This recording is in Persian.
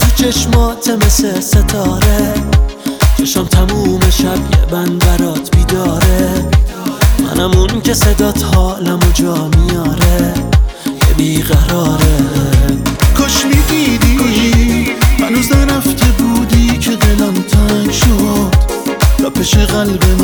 تو چشمات مثل ستاره، چشم تموم شب یه بند برات بیداره. منم اون که صدات حالمو جا میاره، یه بیقراره. کاش میدیدی هنوز نرفته بودی که دلم تنگ شد، تپش قلب